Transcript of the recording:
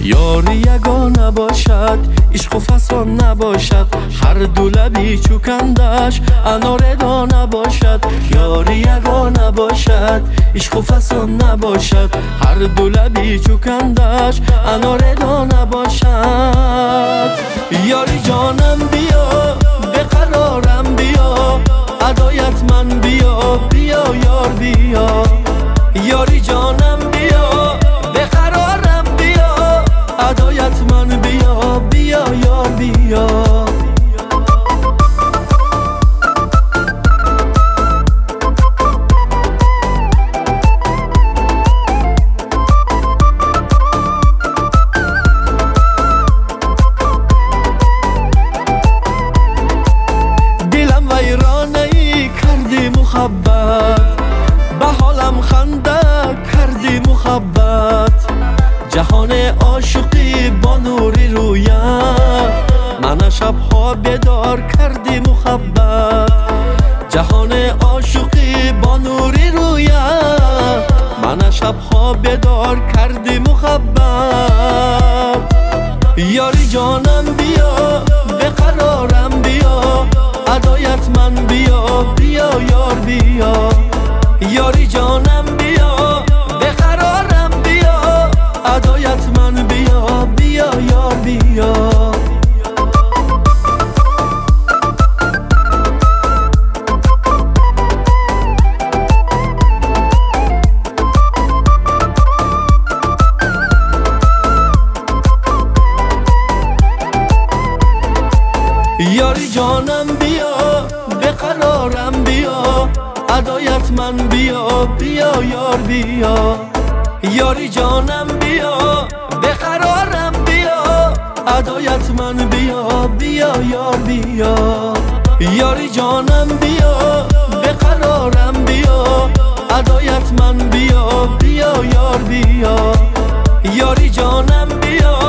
یاری یگانه باشد، عشق و فسان نباشد، هر دو لبی چوکندش انار دانه باشد. یاری یگانه باشد، عشق و فسان نباشد، هر دو لبی چوکندش انار دانه باشد. یاری جانم بیا، بقرارم بیا، ادایت من بیا، بیا یار بیا. یاری جانم بیا، بقرارم بیا، ادایت من بیا، بیا یار بیا. دلم ویرانه کردی محبت، به حالم خنده کردی محبت. جهان عاشقی با نوری رویم، من شبها بیدار کردی محبت. جهان عاشقی با نوری رویم، من شبها بیدار کردی محبت. یاری جانم بیا، بقرارم بیا، ادایت من بیا، بیا یار بیا. یاری جانم بیا، بقرارم بیا، ادایت من بیا، بیا یار بیا. یاری جانم بیا، بقرارم بیا، ادایت من بیا، بیا یار بیا. یاری جانم بیا، بقرارم بیا، ادایت من بیا، بیا یار بیا. یاری جانم بیا، بقرارم بیا، ادایت من بیا، بیا یار بیا. یاری جانم بیا،